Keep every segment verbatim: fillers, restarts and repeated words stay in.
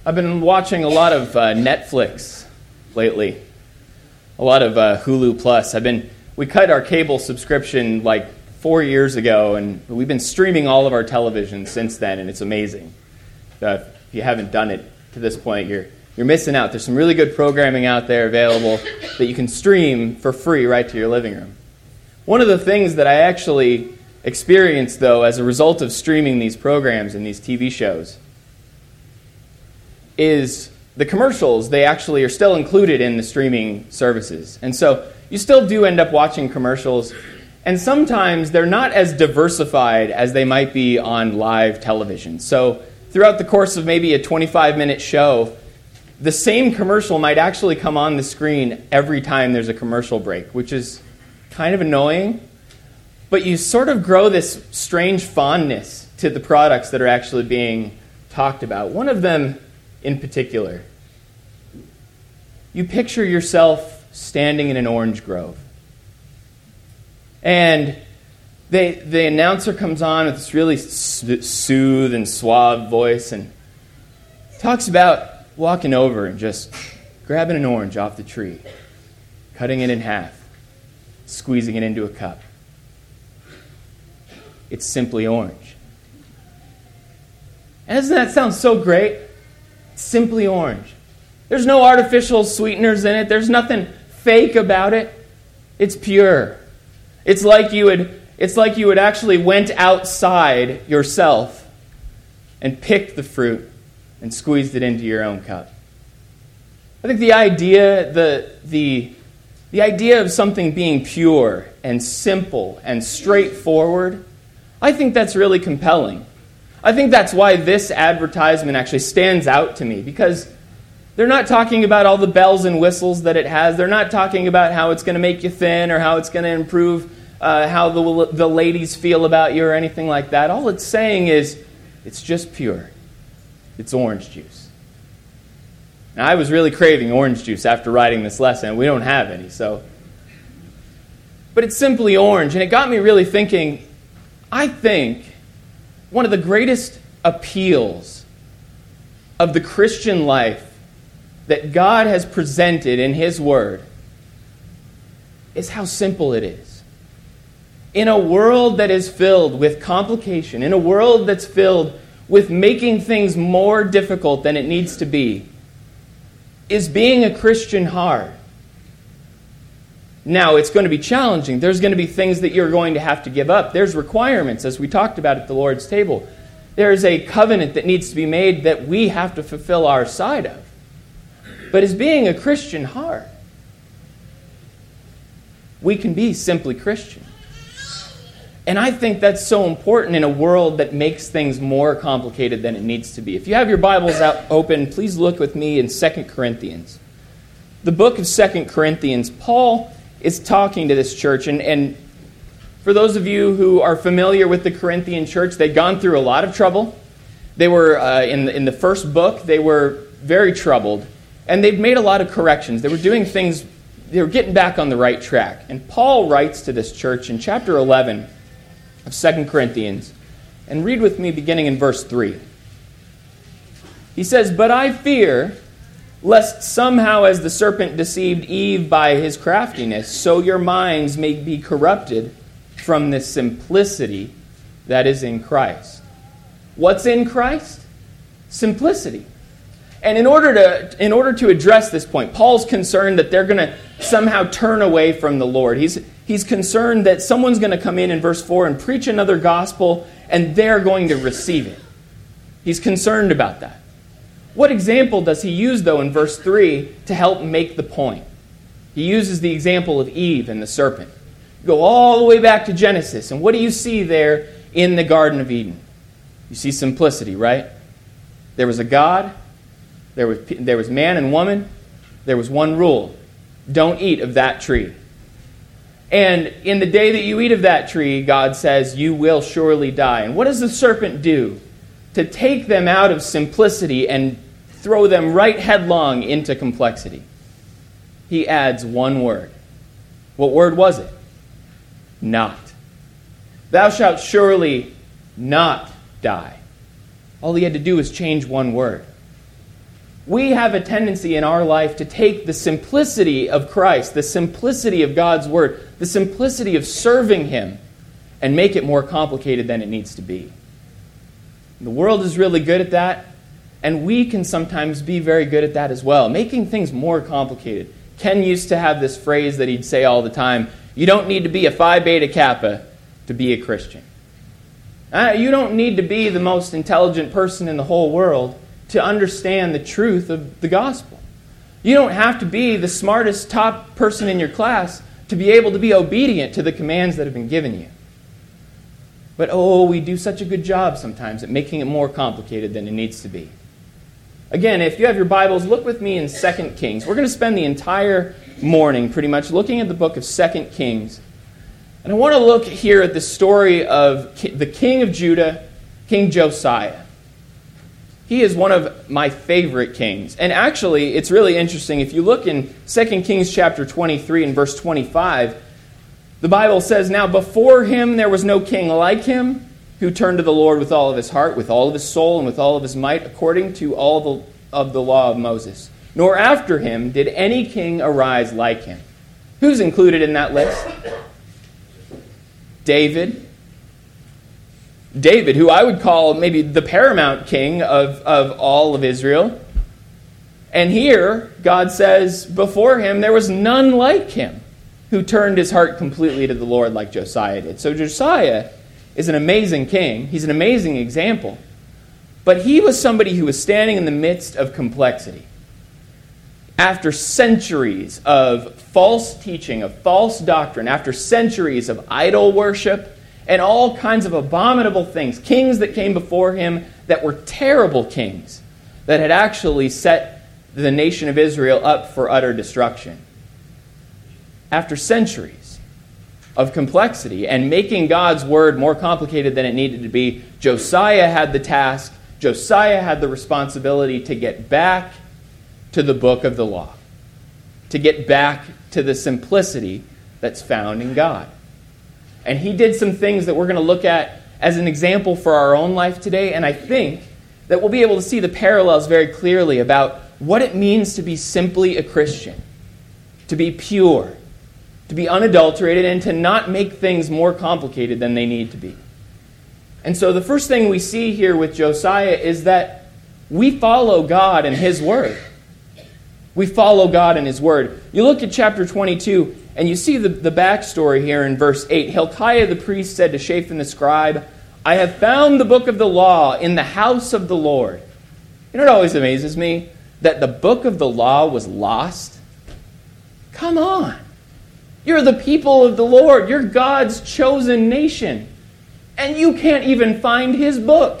I've been watching a lot of uh, Netflix lately, a lot of uh, Hulu Plus. I've been we cut our cable subscription like four years ago, and we've been streaming all of our television since then, and it's amazing. Uh, if you haven't done it to this point, you're you're missing out. There's some really good programming out there available that you can stream for free right to your living room. One of the things that I actually experienced, though, as a result of streaming these programs and these T V shows, is the commercials. They actually are still included in the streaming services. And so you still do end up watching commercials, and sometimes they're not as diversified as they might be on live television. So throughout the course of maybe a twenty-five minute show, the same commercial might actually come on the screen every time there's a commercial break, which is kind of annoying. But you sort of grow this strange fondness to the products that are actually being talked about. One of them in particular, you picture yourself standing in an orange grove. And they, the announcer comes on with this really soothed and suave voice and talks about walking over and just grabbing an orange off the tree, cutting it in half, squeezing it into a cup. It's simply orange. And doesn't that sound so great? It's simply orange. There's no artificial sweeteners in it. There's nothing fake about it. It's pure. It's like you would, it's like you would actually went outside yourself and picked the fruit and squeezed it into your own cup. I think the idea, the, the, the idea of something being pure and simple and straightforward, I think that's really compelling. I think that's why this advertisement actually stands out to me, because they're not talking about all the bells and whistles that it has. They're not talking about how it's going to make you thin or how it's going to improve uh, how the, the ladies feel about you or anything like that. All it's saying is it's just pure. It's orange juice. Now, I was really craving orange juice after writing this lesson. We don't have any, so. But it's simply orange, and it got me really thinking. I think one of the greatest appeals of the Christian life that God has presented in His Word is how simple it is. In a world that is filled with complication, in a world that's filled with making things more difficult than it needs to be, is being a Christian hard? Now, it's going to be challenging. There's going to be things that you're going to have to give up. There's requirements, as we talked about at the Lord's table. There's a covenant that needs to be made that we have to fulfill our side of. But is being a Christian hard? We can be simply Christian. And I think that's so important in a world that makes things more complicated than it needs to be. If you have your Bibles out open, please look with me in Second Corinthians. The book of Second Corinthians, Paul is talking to this church, and, and for those of you who are familiar with the Corinthian church, they'd gone through a lot of trouble. They were, uh, in, the, in the first book, they were very troubled, and they've made a lot of corrections. They were doing things, they were getting back on the right track. And Paul writes to this church in chapter eleven of Second Corinthians, and read with me beginning in verse three. He says, "But I fear, lest somehow as the serpent deceived Eve by his craftiness, so your minds may be corrupted from the simplicity that is in Christ." What's in Christ? Simplicity. And in order to in order to address this point, Paul's concerned that they're going to somehow turn away from the Lord. He's he's concerned that someone's going to come in in verse four and preach another gospel, and they're going to receive it. He's concerned about that. What example does he use, though, in verse three to help make the point? He uses the example of Eve and the serpent. Go all the way back to Genesis, and what do you see there in the Garden of Eden? You see simplicity, right? There was a God, there was, there was man and woman, there was one rule: don't eat of that tree. And in the day that you eat of that tree, God says, you will surely die. And what does the serpent do to take them out of simplicity and throw them right headlong into complexity? He adds one word. What word was it? Not. Thou shalt surely not die. All he had to do was change one word. we have a tendency in our life to take the simplicity of Christ, the simplicity of God's Word, the simplicity of serving Him, and make it more complicated than it needs to be. The world is really good at that, and we can sometimes be very good at that as well, making things more complicated. Ken used to have this phrase that he'd say all the time, you don't need to be a Phi Beta Kappa to be a Christian. Uh, you don't need to be the most intelligent person in the whole world to understand the truth of the gospel. You don't have to be the smartest top person in your class to be able to be obedient to the commands that have been given you. But oh, we do such a good job sometimes at making it more complicated than it needs to be. Again, if you have your Bibles, look with me in Second Kings. We're going to spend the entire morning pretty much looking at the book of Second Kings. And I want to look here at the story of the king of Judah, King Josiah. He is one of my favorite kings. And actually, it's really interesting. If you look in Second Kings chapter twenty-three and verse twenty-five, the Bible says, now before him there was no king like him, who turned to the Lord with all of his heart, with all of his soul, and with all of his might, according to all the, of the law of Moses. Nor after him did any king arise like him. Who's included in that list? David. David, who I would call maybe the paramount king of, of all of Israel. And here, God says, before him there was none like him, who turned his heart completely to the Lord like Josiah did. So Josiah is an amazing king. He's an amazing example. But he was somebody who was standing in the midst of complexity. After centuries of false teaching, of false doctrine, after centuries of idol worship, and all kinds of abominable things, kings that came before him that were terrible kings, that had actually set the nation of Israel up for utter destruction. After centuries of complexity and making God's word more complicated than it needed to be, Josiah had the task, Josiah had the responsibility to get back to the book of the law, to get back to the simplicity that's found in God. And he did some things that we're going to look at as an example for our own life today, and I think that we'll be able to see the parallels very clearly about what it means to be simply a Christian, to be pure, to be unadulterated, and to not make things more complicated than they need to be. And so the first thing we see here with Josiah is that we follow God and His Word. We follow God and His Word. You look at chapter twenty-two, and you see the, the backstory here in verse eight. Hilkiah the priest said to Shaphan the scribe, I have found the book of the law in the house of the Lord. You know what always amazes me? That the book of the law was lost. Come on. You're the people of the Lord. You're God's chosen nation. And you can't even find His book.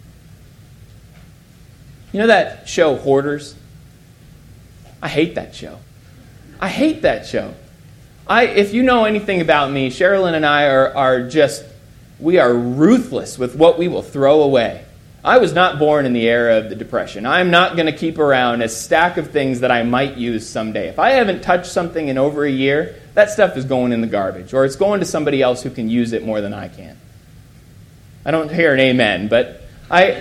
You know that show, Hoarders? I hate that show. I hate that show. I, if you know anything about me, Sherilyn and I are, are just, we are ruthless with what we will throw away. I was not born in the era of the Depression. I'm not going to keep around a stack of things that I might use someday. If I haven't touched something in over a year, that stuff is going in the garbage, or it's going to somebody else who can use it more than I can. I don't hear an amen, but I,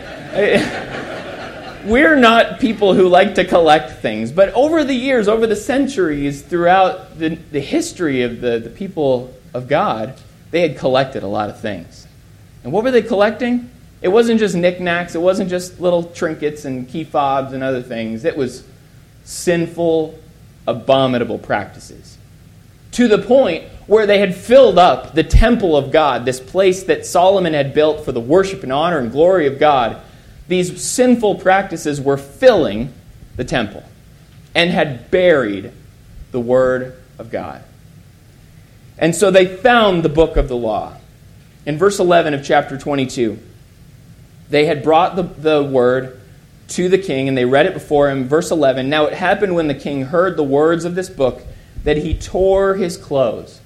I we're not people who like to collect things. But over the years, over the centuries, throughout the, the history of the, the people of God, they had collected a lot of things. And what were they collecting? It wasn't just knickknacks. It wasn't just little trinkets and key fobs and other things. It was sinful, abominable practices. To the point where they had filled up the temple of God, this place that Solomon had built for the worship and honor and glory of God. These sinful practices were filling the temple and had buried the Word of God. And so they found the book of the law. In verse eleven of chapter twenty-two, they had brought the, the word to the king, and they read it before him. Verse eleven, now it happened when the king heard the words of this book that he tore his clothes.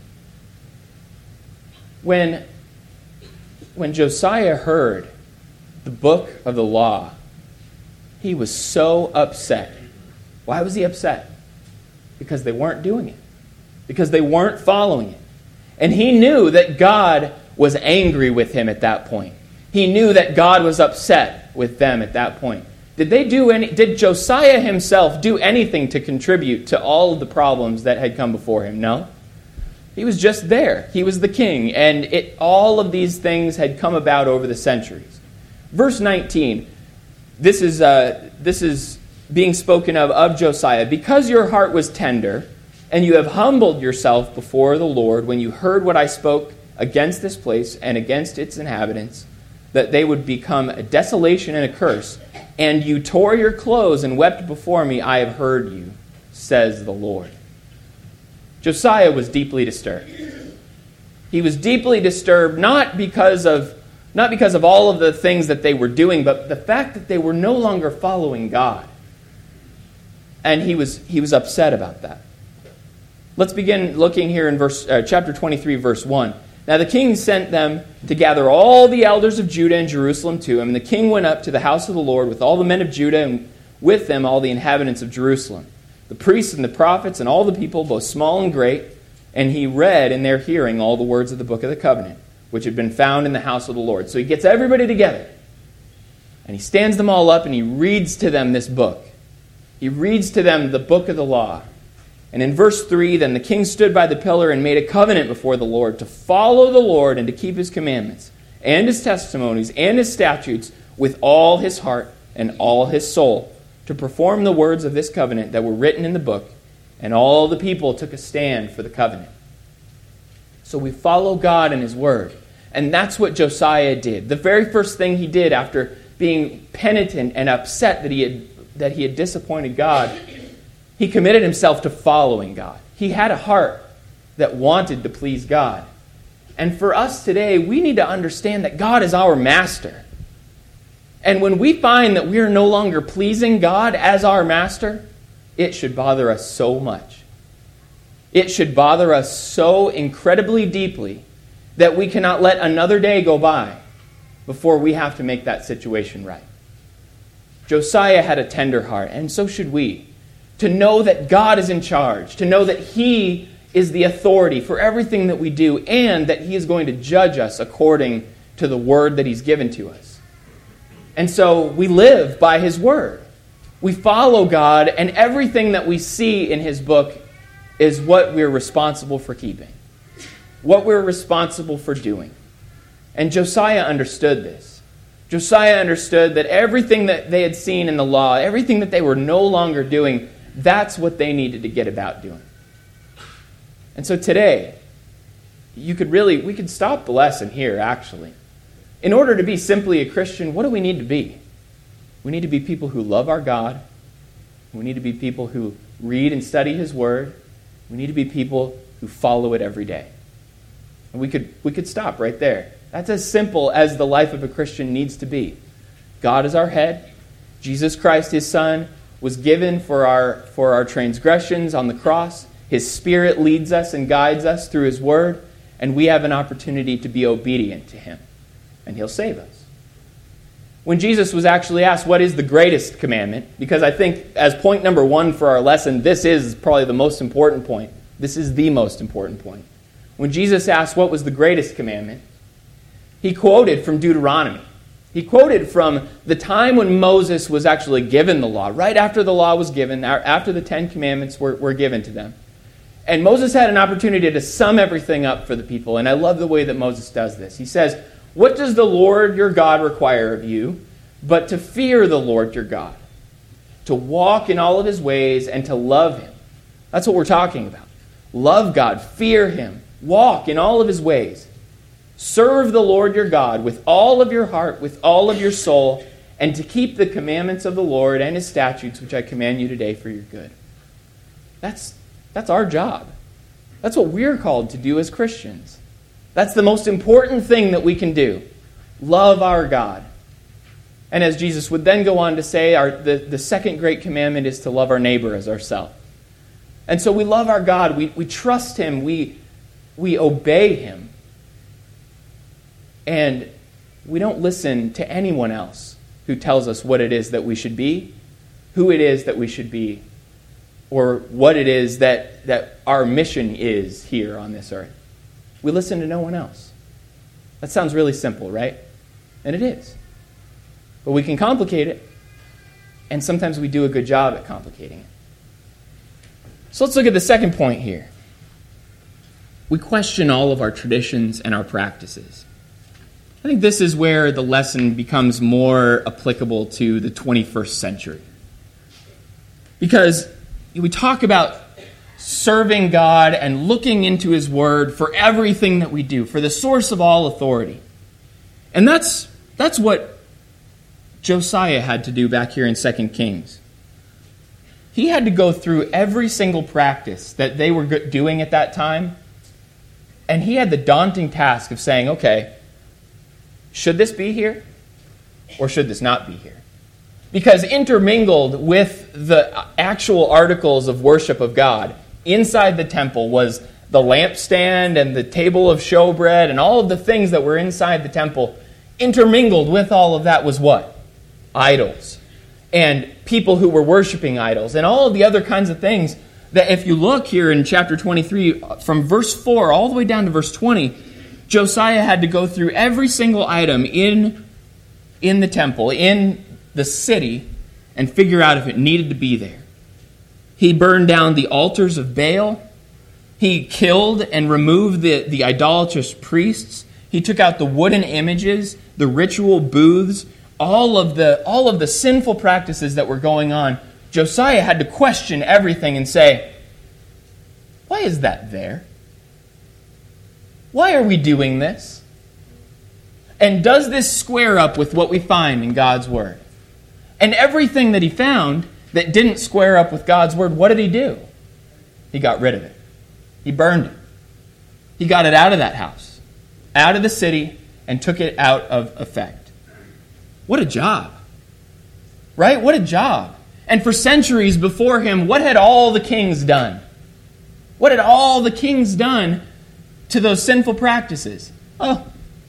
When, when Josiah heard the book of the law, he was so upset. Why was he upset? Because they weren't doing it. Because they weren't following it. And he knew that God was angry with him at that point. He knew that God was upset with them at that point. Did they do any, did Josiah himself do anything to contribute to all of the problems that had come before him? No. He was just there. He was the king, and it, all of these things had come about over the centuries. Verse nineteen, this is, uh, this is being spoken of of Josiah. Because your heart was tender, and you have humbled yourself before the Lord when you heard what I spoke against this place and against its inhabitants, that they would become a desolation and a curse, and you tore your clothes and wept before me, I have heard you, says the Lord. Josiah was deeply disturbed. He was deeply disturbed not because of not because of all of the things that they were doing, but the fact that they were no longer following God. And he was he was upset about that. Let's begin looking here in verse uh, chapter twenty-three, verse one. Now the king sent them to gather all the elders of Judah and Jerusalem to him, and the king went up to the house of the Lord with all the men of Judah, and with them all the inhabitants of Jerusalem, the priests and the prophets and all the people, both small and great, and he read in their hearing all the words of the book of the covenant, which had been found in the house of the Lord. So he gets everybody together, and he stands them all up, and he reads to them this book. He reads to them the book of the law. And in verse three, then the king stood by the pillar and made a covenant before the Lord to follow the Lord and to keep his commandments and his testimonies and his statutes with all his heart and all his soul, to perform the words of this covenant that were written in the book. And all the people took a stand for the covenant. So we follow God and his word. And that's what Josiah did. The very first thing he did after being penitent and upset that he had, that he had disappointed God, he committed himself to following God. He had a heart that wanted to please God. And for us today, we need to understand that God is our master. And when we find that we are no longer pleasing God as our master, it should bother us so much. It should bother us so incredibly deeply that we cannot let another day go by before we have to make that situation right. Josiah had a tender heart, and so should we. To know that God is in charge, to know that he is the authority for everything that we do, and that he is going to judge us according to the word that he's given to us. And so we live by his word. We follow God, and everything that we see in his book is what we're responsible for keeping, what we're responsible for doing. And Josiah understood this. Josiah understood that everything that they had seen in the law, everything that they were no longer doing, that's what they needed to get about doing. And so today, you could really, we could stop the lesson here, actually. In order to be simply a Christian, what do we need to be? We need to be people who love our God. We need to be people who read and study his word. We need to be people who follow it every day. And we could, we could stop right there. That's as simple as the life of a Christian needs to be. God is our head. Jesus Christ, his Son, was given for our, for our transgressions on the cross. His Spirit leads us and guides us through his word, and we have an opportunity to be obedient to him, and he'll save us. When Jesus was actually asked, what is the greatest commandment? Because I think as point number one for our lesson, this is probably the most important point. This is the most important point. When Jesus asked what was the greatest commandment, he quoted from Deuteronomy. He quoted from the time when Moses was actually given the law, right after the law was given, after the Ten Commandments were, were given to them. And Moses had an opportunity to sum everything up for the people, and I love the way that Moses does this. He says, what does the Lord your God require of you, but to fear the Lord your God, to walk in all of his ways, and to love him? That's what we're talking about. Love God, fear him, walk in all of his ways. Serve the Lord your God with all of your heart, with all of your soul, and to keep the commandments of the Lord and his statutes, which I command you today for your good. That's, that's our job. That's what we're called to do as Christians. That's the most important thing that we can do. Love our God. And as Jesus would then go on to say, our, the, the second great commandment is to love our neighbor as ourselves. And so we love our God. We, we trust him. We, we obey him. And we don't listen to anyone else who tells us what it is that we should be, who it is that we should be, or what it is that, that our mission is here on this earth. We listen to no one else. That sounds really simple, right? And it is. But we can complicate it. And sometimes we do a good job at complicating it. So let's look at the second point here. We question all of our traditions and our practices. I think this is where the lesson becomes more applicable to the twenty-first century. Because we talk about serving God and looking into His Word for everything that we do, for the source of all authority. And that's, that's what Josiah had to do back here in Second Kings. He had to go through every single practice that they were doing at that time, and he had the daunting task of saying, okay, should this be here or should this not be here? Because intermingled with the actual articles of worship of God inside the temple was the lampstand and the table of showbread and all of the things that were inside the temple. Intermingled with all of that was what? Idols. And people who were worshiping idols, and all of the other kinds of things that if you look here in chapter twenty-three, from verse four all the way down to verse twenty, Josiah had to go through every single item in, in the temple, in the city, and figure out if it needed to be there. He burned down the altars of Baal. He killed and removed the, the idolatrous priests. He took out the wooden images, the ritual booths, all of the all of the sinful practices that were going on. Josiah had to question everything and say, why is that there? Why are we doing this? And does this square up with what we find in God's Word? And everything that he found that didn't square up with God's Word, what did he do? He got rid of it. He burned it. He got it out of that house, out of the city, and took it out of effect. What a job. Right? What a job. And for centuries before him, what had all the kings done? What had all the kings done to those sinful practices? Oh,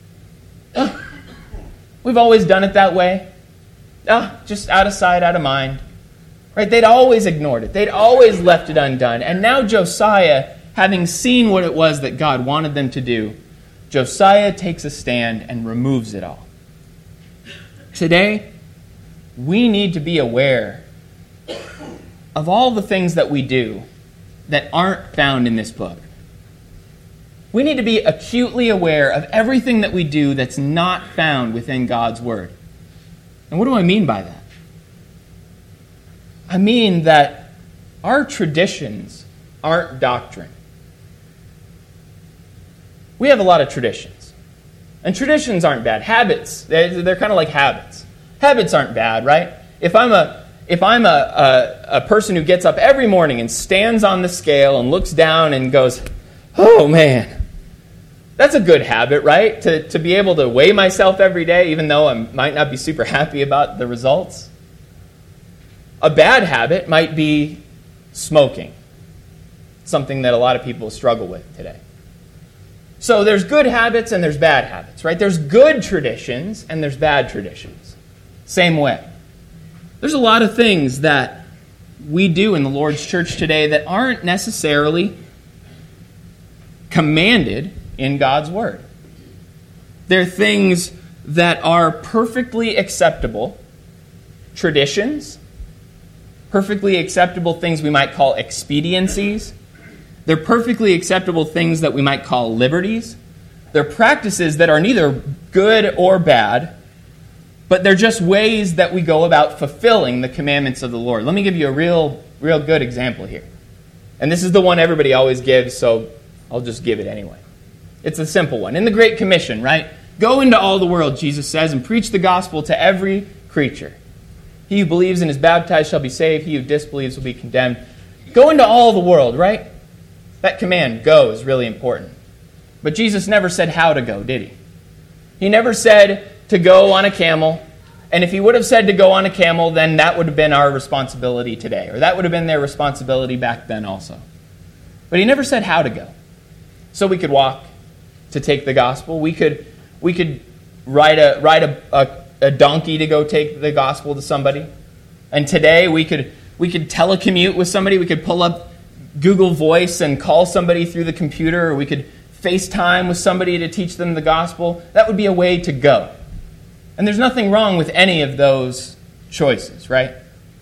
oh we've always done it that way. Oh, just out of sight, out of mind. Right? They'd always ignored it. They'd always left it undone. And now Josiah, having seen what it was that God wanted them to do, Josiah takes a stand and removes it all. Today, we need to be aware of all the things that we do that aren't found in this book. We need to be acutely aware of everything that we do that's not found within God's Word. And what do I mean by that? I mean that our traditions aren't doctrine. We have a lot of traditions. And traditions aren't bad. Habits, they're, they're kind of like habits. Habits aren't bad, right? If I'm a if I'm a, a, a person who gets up every morning and stands on the scale and looks down and goes, oh man, that's a good habit, right? To, to be able to weigh myself every day, even though I might not be super happy about the results. A bad habit might be smoking, something that a lot of people struggle with today. So there's good habits and there's bad habits, right? There's good traditions and there's bad traditions. Same way. There's a lot of things that we do in the Lord's church today that aren't necessarily commanded in God's Word. They're things that are perfectly acceptable traditions, perfectly acceptable things we might call expediencies. They're perfectly acceptable things that we might call liberties. They're practices that are neither good or bad, but they're just ways that we go about fulfilling the commandments of the Lord. Let me give you a real, real good example here. And this is the one everybody always gives, so I'll just give it anyway. It's a simple one. In the Great Commission, right? Go into all the world, Jesus says, and preach the gospel to every creature. He who believes and is baptized shall be saved. He who disbelieves will be condemned. Go into all the world, right? That command, go, is really important. But Jesus never said how to go, did he? He never said to go on a camel. And if he would have said to go on a camel, then that would have been our responsibility today. Or that would have been their responsibility back then also. But he never said how to go. So we could walk to take the gospel. We could we could ride a ride a, a, a donkey to go take the gospel to somebody. And today we could we could telecommute with somebody. We could pull up Google Voice and call somebody through the computer, or we could FaceTime with somebody to teach them the gospel. That would be a way to go. And there's nothing wrong with any of those choices, right?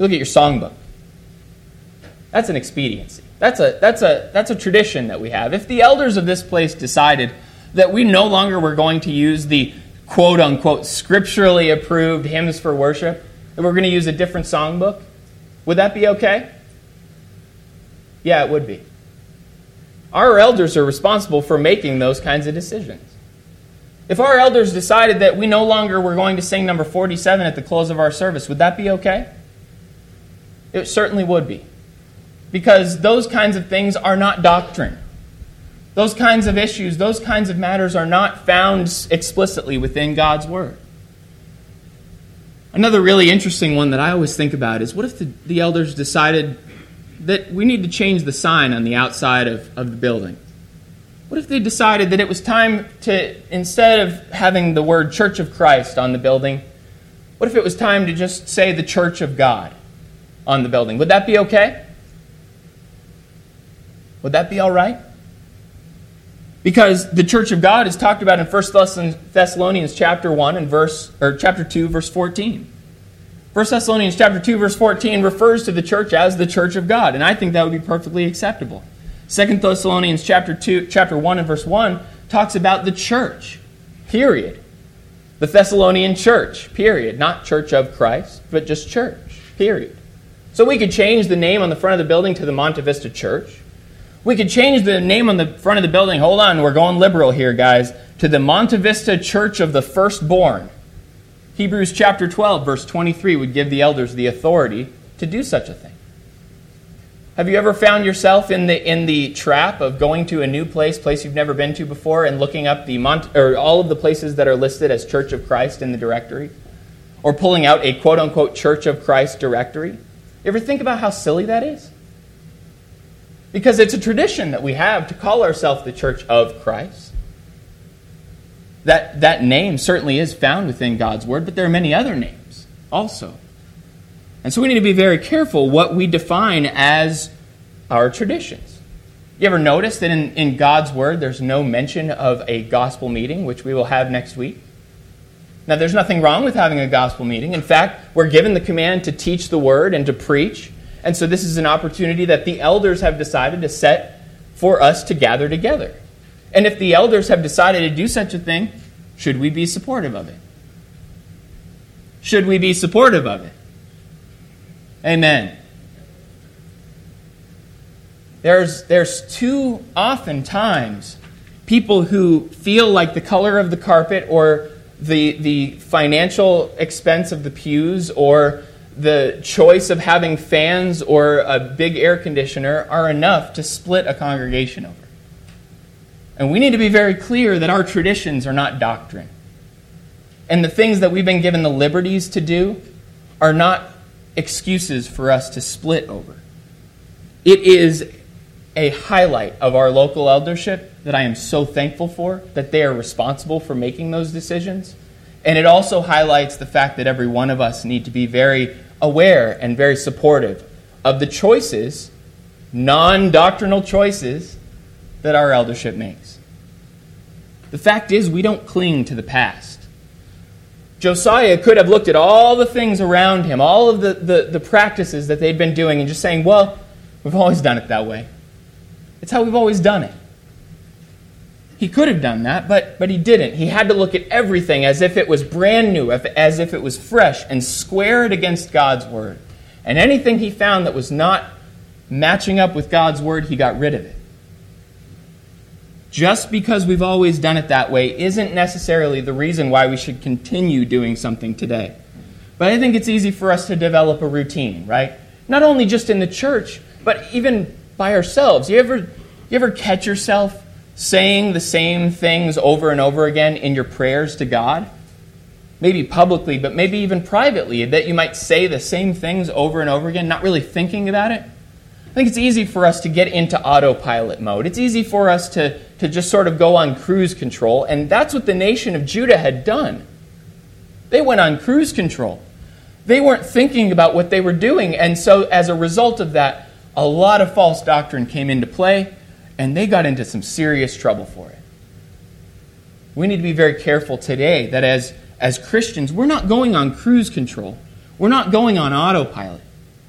Look at your songbook. That's an expediency. That's a, that's a, that's a tradition that we have. If the elders of this place decided that we no longer were going to use the quote-unquote scripturally approved hymns for worship, that we're going to use a different songbook, would that be okay? Yeah, it would be. Our elders are responsible for making those kinds of decisions. If our elders decided that we no longer were going to sing number forty-seven at the close of our service, would that be okay? It certainly would be. Because those kinds of things are not doctrine. Those kinds of issues, those kinds of matters are not found explicitly within God's Word. Another really interesting one that I always think about is, what if the, the elders decided that we need to change the sign on the outside of, of the building? What if they decided that it was time to, instead of having the word Church of Christ on the building, what if it was time to just say the Church of God on the building? Would that be okay? Would that be all right? Because the Church of God is talked about in First Thessalonians chapter one and verse or chapter two, verse fourteen. First Thessalonians chapter two, verse fourteen refers to the church as the Church of God, and I think that would be perfectly acceptable. Second Thessalonians chapter two, chapter one and verse one talks about the church. Period. The Thessalonian church. Period. Not Church of Christ, but just church. Period. So we could change the name on the front of the building to the Monte Vista Church. We could change the name on the front of the building, hold on, we're going liberal here, guys, to the Monte Vista Church of the Firstborn. Hebrews chapter twelve, verse twenty-three would give the elders the authority to do such a thing. Have you ever found yourself in the in the trap of going to a new place, place you've never been to before, and looking up the Mont- or all of the places that are listed as Church of Christ in the directory? Or pulling out a quote-unquote Church of Christ directory? You ever think about how silly that is? Because it's a tradition that we have to call ourselves the Church of Christ. That, that name certainly is found within God's Word, but there are many other names also. And so we need to be very careful what we define as our traditions. You ever notice that in, in God's Word there's no mention of a gospel meeting, which we will have next week? Now, there's nothing wrong with having a gospel meeting. In fact, we're given the command to teach the Word and to preach. And so this is an opportunity that the elders have decided to set for us to gather together. And if the elders have decided to do such a thing, should we be supportive of it? Should we be supportive of it? Amen. There's, there's too often times people who feel like the color of the carpet or the, the financial expense of the pews or the choice of having fans or a big air conditioner are enough to split a congregation over. And we need to be very clear that our traditions are not doctrine. And the things that we've been given the liberties to do are not excuses for us to split over. It is a highlight of our local eldership that I am so thankful for, that they are responsible for making those decisions. And it also highlights the fact that every one of us need to be very aware and very supportive of the choices, non-doctrinal choices, that our eldership makes. The fact is, we don't cling to the past. Josiah could have looked at all the things around him, all of the, the, the practices that they'd been doing, and just saying, well, we've always done it that way. It's how we've always done it. He could have done that, but, but he didn't. He had to look at everything as if it was brand new, as if it was fresh, and square it against God's Word. And anything he found that was not matching up with God's Word, he got rid of it. Just because we've always done it that way isn't necessarily the reason why we should continue doing something today. But I think it's easy for us to develop a routine, right? Not only just in the church, but even by ourselves. You ever, you ever catch yourself saying the same things over and over again in your prayers to God? Maybe publicly, but maybe even privately, that you might say the same things over and over again, not really thinking about it. I think it's easy for us to get into autopilot mode. It's easy for us to, to just sort of go on cruise control, and that's what the nation of Judah had done. They went on cruise control. They weren't thinking about what they were doing, and so as a result of that, a lot of false doctrine came into play, and they got into some serious trouble for it. We need to be very careful today that as, as Christians, we're not going on cruise control. We're not going on autopilot.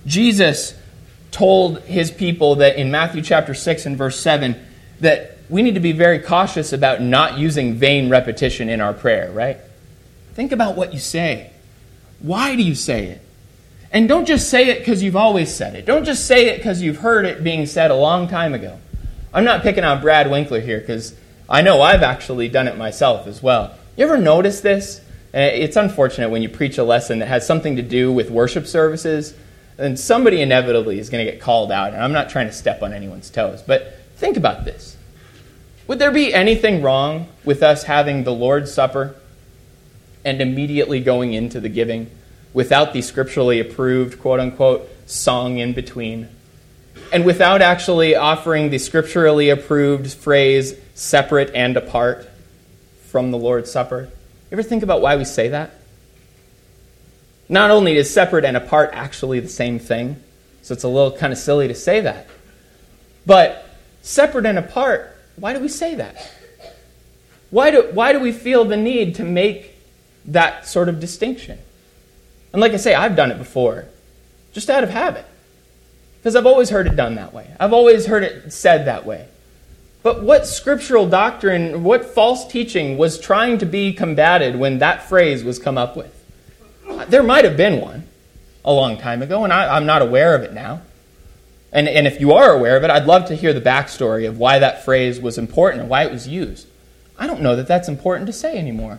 Jesus told his people that in Matthew chapter six and verse seven that we need to be very cautious about not using vain repetition in our prayer, right? Think about what you say. Why do you say it? And don't just say it because you've always said it. Don't just say it because you've heard it being said a long time ago. I'm not picking on Brad Winkler here because I know I've actually done it myself as well. You ever notice this? It's unfortunate when you preach a lesson that has something to do with worship services, and somebody inevitably is going to get called out. And I'm not trying to step on anyone's toes, but think about this. Would there be anything wrong with us having the Lord's Supper and immediately going into the giving without the scripturally approved, quote-unquote, song in between, and without actually offering the scripturally approved phrase, separate and apart from the Lord's Supper? You ever think about why we say that? Not only is separate and apart actually the same thing, so it's a little kind of silly to say that, but separate and apart, why do we say that? Why do, why do we feel the need to make that sort of distinction? And like I say, I've done it before, just out of habit, because I've always heard it done that way. I've always heard it said that way. But what scriptural doctrine, what false teaching was trying to be combated when that phrase was come up with? There might have been one a long time ago, and I, I'm not aware of it now. And, and if you are aware of it, I'd love to hear the backstory of why that phrase was important and why it was used. I don't know that that's important to say anymore.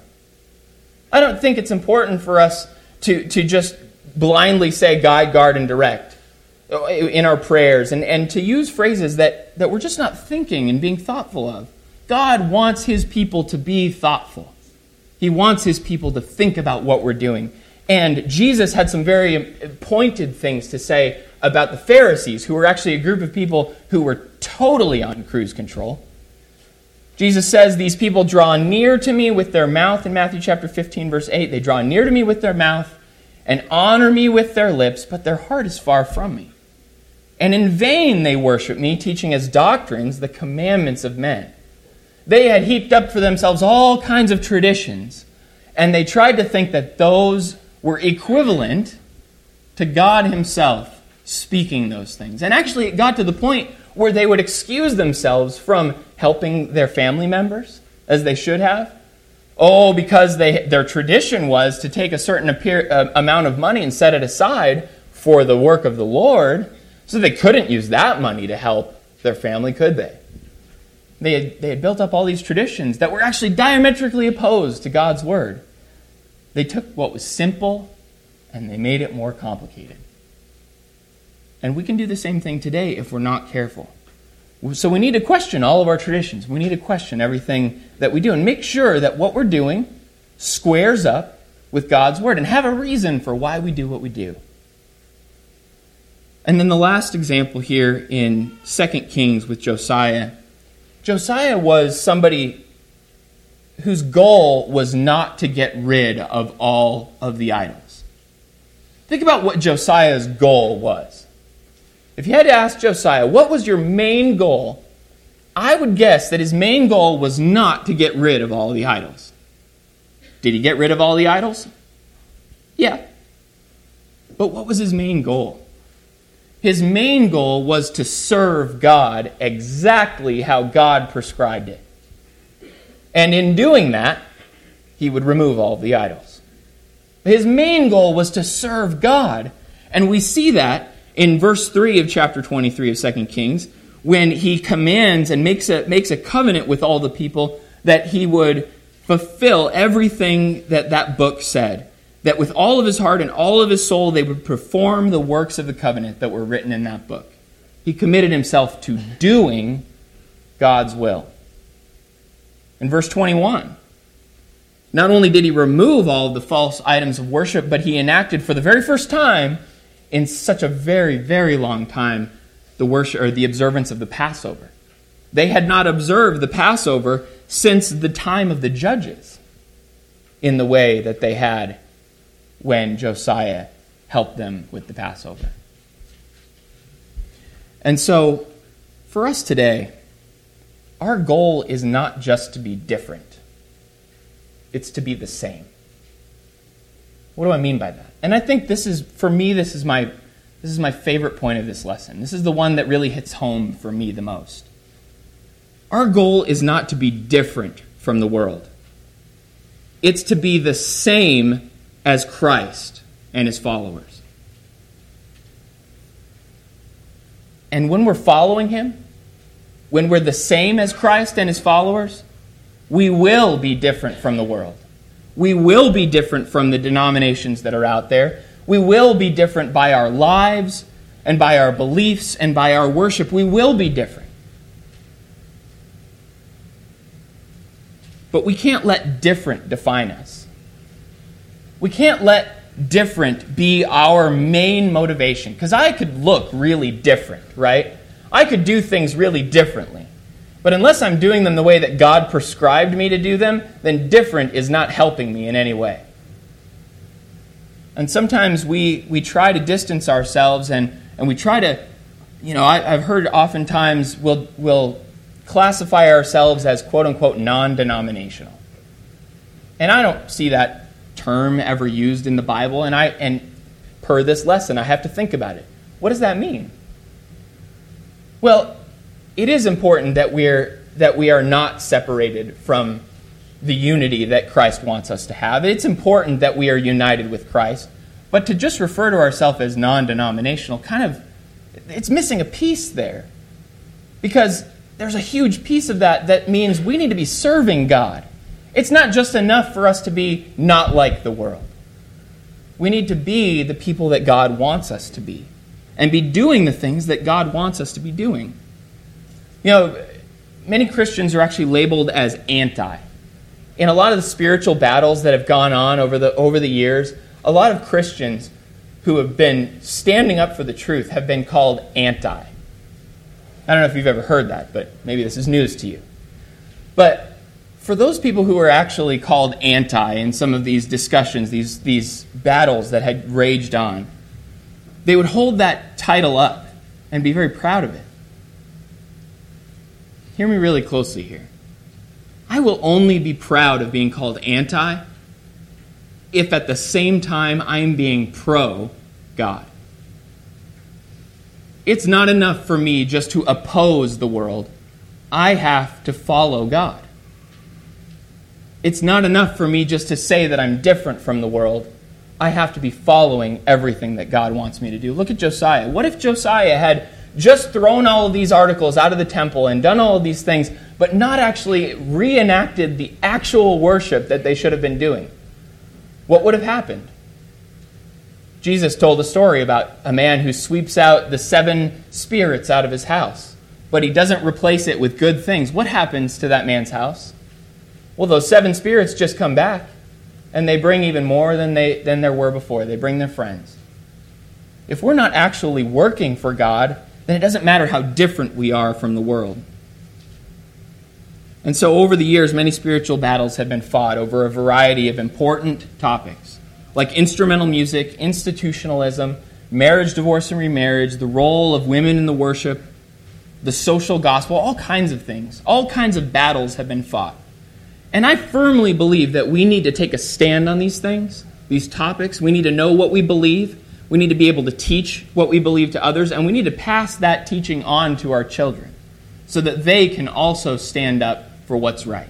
I don't think it's important for us to, to just blindly say guide, guard, and direct in our prayers, and, and to use phrases that, that we're just not thinking and being thoughtful of. God wants his people to be thoughtful. He wants his people to think about what we're doing. And Jesus had some very pointed things to say about the Pharisees, who were actually a group of people who were totally on cruise control. Jesus says, these people draw near to me with their mouth, in Matthew chapter fifteen, verse eight. They draw near to me with their mouth and honor me with their lips, but their heart is far from me. And in vain they worship me, teaching as doctrines the commandments of men. They had heaped up for themselves all kinds of traditions, and they tried to think that those were equivalent to God himself speaking those things. And actually it got to the point where they would excuse themselves from helping their family members, as they should have. Oh, because they their tradition was to take a certain appear, uh, amount of money and set it aside for the work of the Lord, so they couldn't use that money to help their family, could they? They had, they had built up all these traditions that were actually diametrically opposed to God's word. They took what was simple and they made it more complicated. And we can do the same thing today if we're not careful. So we need to question all of our traditions. We need to question everything that we do and make sure that what we're doing squares up with God's word and have a reason for why we do what we do. And then the last example here in Second Kings with Josiah. Josiah was somebody whose goal was not to get rid of all of the idols. Think about what Josiah's goal was. If you had to ask Josiah, what was your main goal? I would guess that his main goal was not to get rid of all the idols. Did he get rid of all the idols? Yeah. But what was his main goal? His main goal was to serve God exactly how God prescribed it. And in doing that, he would remove all the idols. His main goal was to serve God. And we see that in verse three of chapter twenty-three of Second Kings, when he commands and makes a, makes a covenant with all the people that he would fulfill everything that that book said. That with all of his heart and all of his soul, they would perform the works of the covenant that were written in that book. He committed himself to doing God's will. In verse twenty-one, not only did he remove all of the false items of worship, but he enacted for the very first time in such a very, very long time the worship or the observance of the Passover. They had not observed the Passover since the time of the judges in the way that they had when Josiah helped them with the Passover. And so, for us today, our goal is not just to be different. It's to be the same. What do I mean by that? And I think this is, for me, this is my This is my favorite point of this lesson. This is the one that really hits home for me the most. Our goal is not to be different from the world. It's to be the same as Christ and his followers. And when we're following him, when we're the same as Christ and his followers, we will be different from the world. We will be different from the denominations that are out there. We will be different by our lives and by our beliefs and by our worship. We will be different. But we can't let different define us. We can't let different be our main motivation. Because I could look really different, right? I could do things really differently. But unless I'm doing them the way that God prescribed me to do them, then different is not helping me in any way. And sometimes we, we try to distance ourselves and, and we try to, you know, I, I've heard oftentimes we'll, we'll classify ourselves as quote-unquote non-denominational. And I don't see that term ever used in the Bible, and I and per this lesson, I have to think about it. What does that mean? Well, it is important that we're that we are not separated from the unity that Christ wants us to have. It's important that we are united with Christ, but to just refer to ourselves as non-denominational, kind of, it's missing a piece there. Because there's a huge piece of that that means we need to be serving God. It's not just enough for us to be not like the world. We need to be the people that God wants us to be and be doing the things that God wants us to be doing. You know, many Christians are actually labeled as anti. In a lot of the spiritual battles that have gone on over the over the years, a lot of Christians who have been standing up for the truth have been called anti. I don't know if you've ever heard that, but maybe this is news to you. But for those people who are actually called anti in some of these discussions, these, these battles that had raged on, they would hold that title up and be very proud of it. Hear me really closely here. I will only be proud of being called anti if at the same time I'm being pro-God. It's not enough for me just to oppose the world. I have to follow God. It's not enough for me just to say that I'm different from the world. I have to be following everything that God wants me to do. Look at Josiah. What if Josiah had just thrown all of these articles out of the temple and done all of these things, but not actually reenacted the actual worship that they should have been doing? What would have happened? Jesus told a story about a man who sweeps out the seven spirits out of his house, but he doesn't replace it with good things. What happens to that man's house? Well, those seven spirits just come back, and they bring even more than they than there were before. They bring their friends. If we're not actually working for God, then it doesn't matter how different we are from the world. And so over the years, many spiritual battles have been fought over a variety of important topics, like instrumental music, institutionalism, marriage, divorce, and remarriage, the role of women in the worship, the social gospel, all kinds of things. All kinds of battles have been fought. And I firmly believe that we need to take a stand on these things, these topics. We need to know what we believe. We need to be able to teach what we believe to others, and we need to pass that teaching on to our children so that they can also stand up for what's right.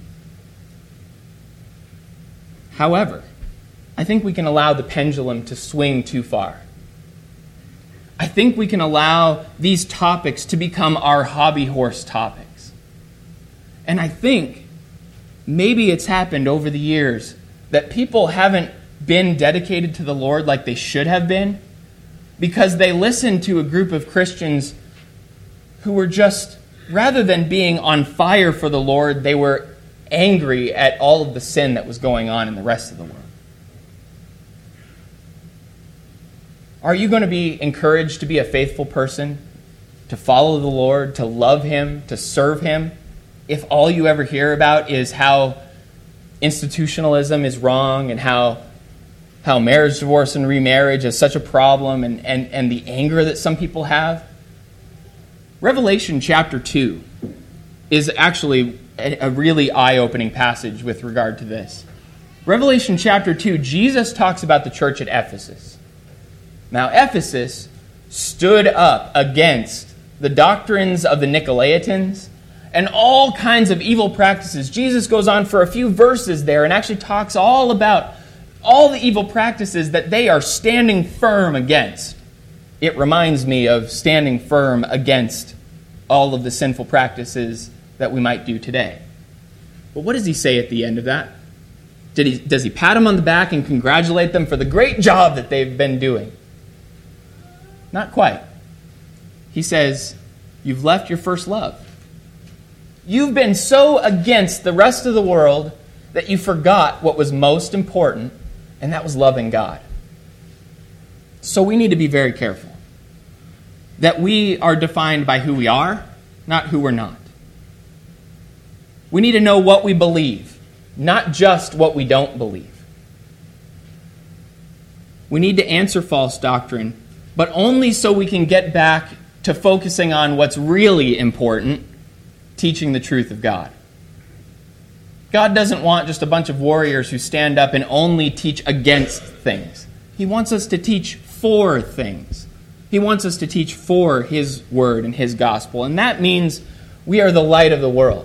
However, I think we can allow the pendulum to swing too far. I think we can allow these topics to become our hobby horse topics. And I think maybe it's happened over the years that people haven't been dedicated to the Lord like they should have been because they listened to a group of Christians who were just, rather than being on fire for the Lord, they were angry at all of the sin that was going on in the rest of the world. Are you going to be encouraged to be a faithful person, to follow the Lord, to love Him, to serve Him, if all you ever hear about is how institutionalism is wrong and how how marriage, divorce, and remarriage is such a problem and, and, and the anger that some people have? Revelation chapter two is actually a, a really eye-opening passage with regard to this. Revelation chapter two, Jesus talks about the church at Ephesus. Now, Ephesus stood up against the doctrines of the Nicolaitans and all kinds of evil practices. Jesus goes on for a few verses there and actually talks all about all the evil practices that they are standing firm against. It reminds me of standing firm against all of the sinful practices that we might do today. But what does he say at the end of that? Did he, does he pat them on the back and congratulate them for the great job that they've been doing? Not quite. He says, you've left your first love. You've been so against the rest of the world that you forgot what was most important, and that was loving God. So we need to be very careful that we are defined by who we are, not who we're not. We need to know what we believe, not just what we don't believe. We need to answer false doctrine, but only so we can get back to focusing on what's really important, teaching the truth of God. God doesn't want just a bunch of warriors who stand up and only teach against things. He wants us to teach for things. He wants us to teach for His word and His gospel. And that means we are the light of the world.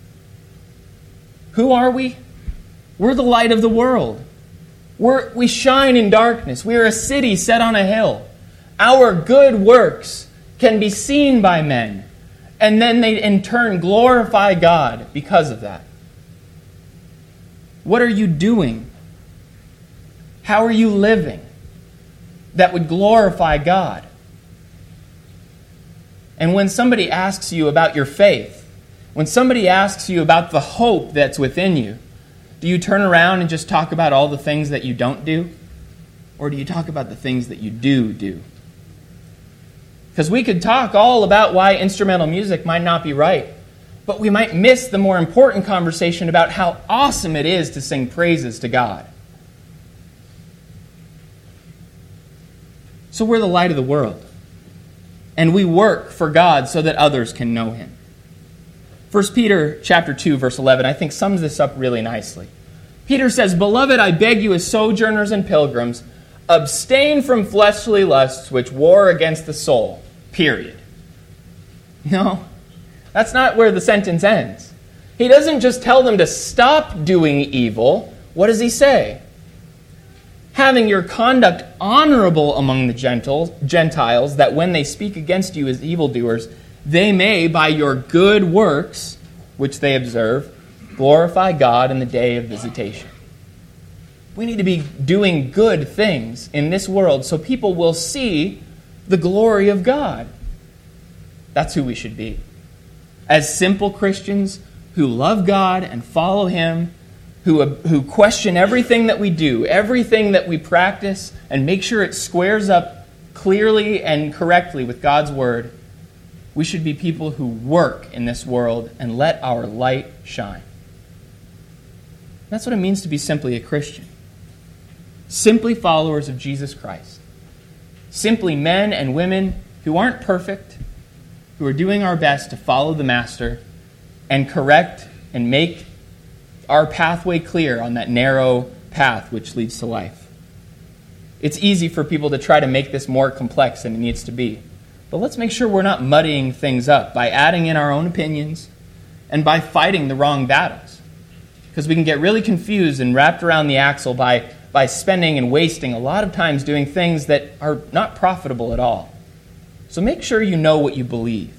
Who are we? We're the light of the world. We're, we shine in darkness. We are a city set on a hill. Our good works can be seen by men, and then they in turn glorify God because of that. What are you doing? How are you living that would glorify God? And when somebody asks you about your faith, when somebody asks you about the hope that's within you, do you turn around and just talk about all the things that you don't do? Or do you talk about the things that you do do? Because we could talk all about why instrumental music might not be right, but we might miss the more important conversation about how awesome it is to sing praises to God. So we're the light of the world, and we work for God so that others can know Him. First Peter chapter two, verse eleven, I think sums this up really nicely. Peter says, "Beloved, I beg you as sojourners and pilgrims, abstain from fleshly lusts which war against the soul." Period. No, that's not where the sentence ends. He doesn't just tell them to stop doing evil. What does he say? Having your conduct honorable among the Gentiles, that when they speak against you as evildoers, they may, by your good works, which they observe, glorify God in the day of visitation. We need to be doing good things in this world so people will see the glory of God. That's who we should be. As simple Christians who love God and follow Him, who, who question everything that we do, everything that we practice, and make sure it squares up clearly and correctly with God's Word, we should be people who work in this world and let our light shine. That's what it means to be simply a Christian. Simply followers of Jesus Christ. Simply men and women who aren't perfect, who are doing our best to follow the Master and correct and make our pathway clear on that narrow path which leads to life. It's easy for people to try to make this more complex than it needs to be. But let's make sure we're not muddying things up by adding in our own opinions and by fighting the wrong battles. Because we can get really confused and wrapped around the axle by, by spending and wasting a lot of times doing things that are not profitable at all. So make sure you know what you believe.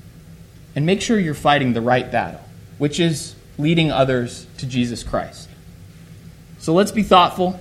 And make sure you're fighting the right battle, which is leading others to Jesus Christ. So let's be thoughtful,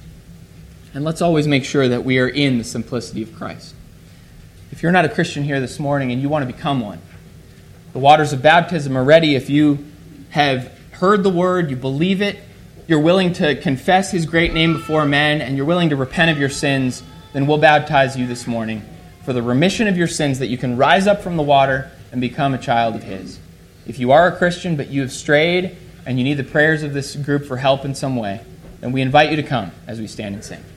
and let's always make sure that we are in the simplicity of Christ. If you're not a Christian here this morning and you want to become one, the waters of baptism are ready. If you have heard the word, you believe it, you're willing to confess His great name before men, and you're willing to repent of your sins, then we'll baptize you this morning for the remission of your sins, that you can rise up from the water and become a child of His. If you are a Christian but you have strayed and you need the prayers of this group for help in some way, then we invite you to come as we stand and sing.